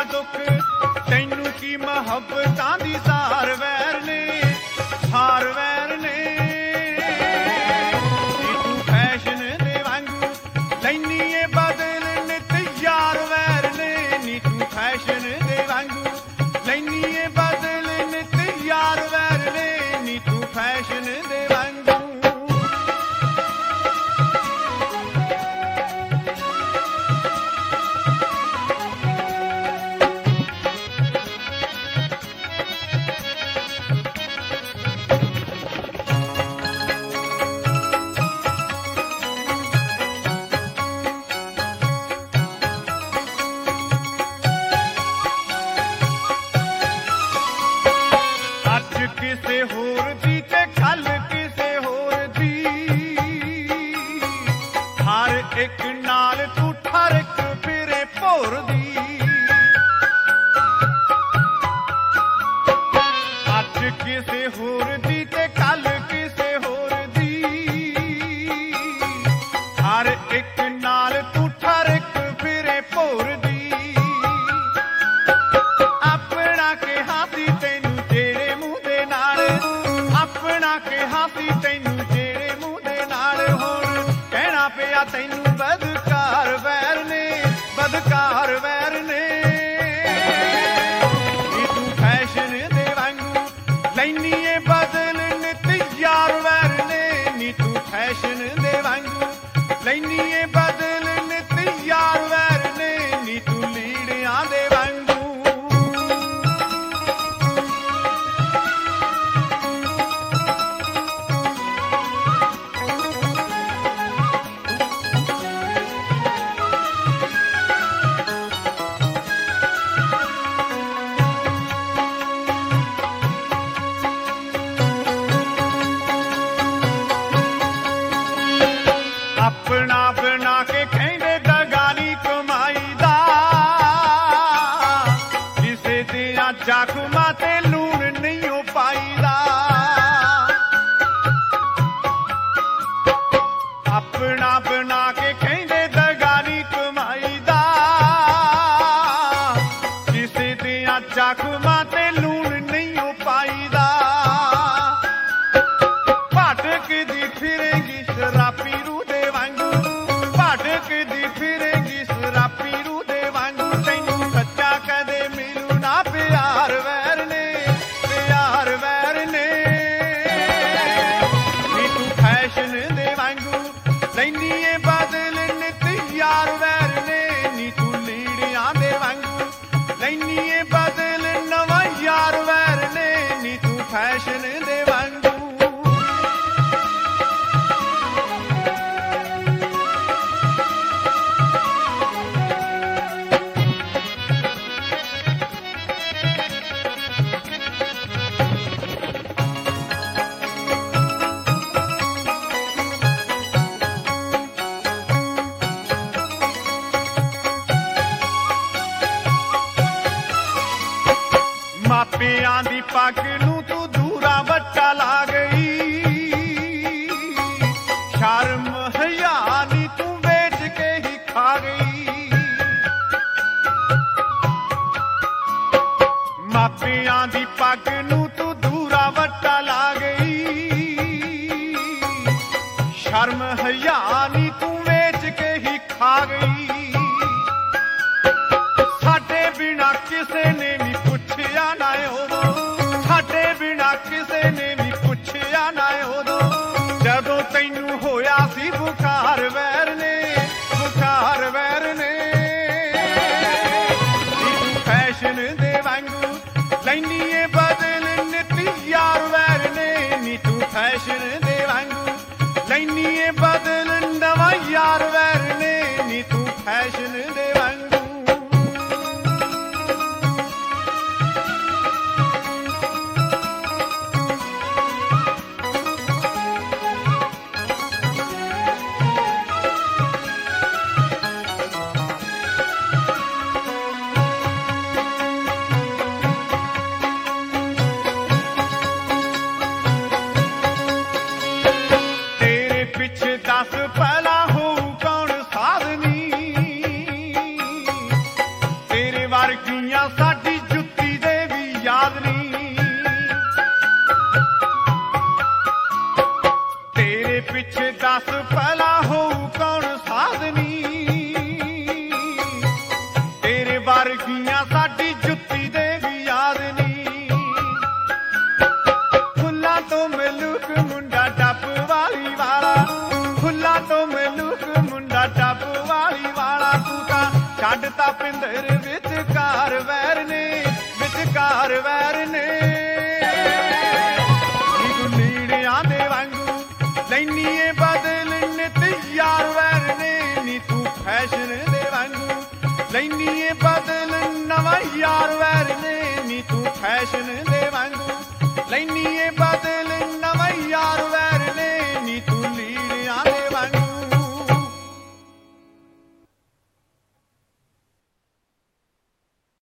दुख तैनू की मुहब्बतां दी सार वैर ने सार वैर ने तू फैशन दे वांगू लैनी ए बदल नित यार वैर ने नी तू फैशन दे वांगू लैनी ए बदल नित यार वैर ने नी तू फैशन दे वांगू किसे होर दी ते कल किसे होर दी हर एक नाल तू ठरक फिरे भोर दी अज किसे होर दी ते कल किसे होर दी हर एक नाल तू ठरक फिरे भोर दी अपना के हाथी तेनू अपना के हाथी तैनू जेड़े मुंह दे नाल होण कहना पिया तैनू बदकार वैर ने बदकार वैर ने तू फैशन दे वांगू लैनी ए बदल नित यार वैर ने नी तू फैशन दे वांगू लैनी ए बदल नित यार वैर ने नी तू लीड़ियां दे वांगू अपना बना के कहने दगानी कमाई दा किसे दिया जाखुमा ते लून नहीं हो पाईदा अपना बना के कहने दगानी कमाई दा किसे दिया जाखुमा ते लून नहीं हो पाईदा भटक दी फिरेगी शराबी भटकदी फिरेगी शराबी रू दे वांगू तैनू सच्चा कदे मिलू ना प्यार वैर ने नी तू फैशन दे वांगू लैनी ए बदल नित यार वैर ने नी तू लीड़ियां दे वांगू लैनी ए बदल नवा यार वैर ने नी तू फैशन दे वांगू मापियां दी पग नू तू दूरा वट्टा ला गई शर्म हया नी तू बेच के ही खा गई मापियां दी पग नू तू दूरा वट्टा ला गई शर्म हया नी तू बेच के ही खा गई साडे बिना किसे ने भी पुछया ना उदों साडे बिना किसे ने भी पुछया ना उदों जदों तैनू होया सी बुखार वैर ने तू फैशन दे वांगू लैनी ए बदल ਵਰਗੀਆਂ ਸਾਡੀ ਜੁੱਤੀ ਦੇ ਵੀ ਯਾਦ ਨਹੀਂ। ਤੇਰੇ ਪਿੱਛੇ ਦੱਸ ਭਲਾ ਹੋਊ ਕੌਣ ਸਾਧਨੀ, ਤੇਰੇ ਵਰਗੀਆਂ ਸਾਡੀ ਜੁੱਤੀ ਦੇ ਵੀ ਯਾਦ ਨਹੀਂ। ਫੁੱਲਾਂ ਤੋਂ ਮਲੂਕ ਮੁੰਡਾ ਡੱਬ ਵਾਲੀ ਵਾਲਾ, ਫੁੱਲਾਂ ਤੋਂ ਮਲੂਕ ਮੁੰਡਾ ਡੱਬ ਵਾਲੀ ਵਾਲਾ। ਤੂੰ ਤਾਂ ਛੱਡਤਾ ਪਿੰਦਰ ਵਿਚਕਾਰ ਵੈਰ ਨੇ, ਵਿਚਕਾਰ ਵੈਰ ਨੇ। ਨੀ ਤੂੰ ਲੀੜਿਆਂ ਦੇ ਵਾਂਗੂ ਲੈਨੀ ਏ ਬਦਲ ਨਿਤ ਯਾਰ ਵੈਰ ਨੇ। ਨੀ ਤੂੰ ਫੈਸ਼ਨ ਦੇ ਵਾਂਗੂ ਲੈਨੀ ਏ ਬਦਲ ਨਵਾਂ ਯਾਰ ਵੈਰ ਨੇ। ਨੀ ਤੂੰ ਫੈਸ਼ਨ ਦੇ ਵਾਂਗੂ ਲੈਨੀ ਏ ਬਦਲ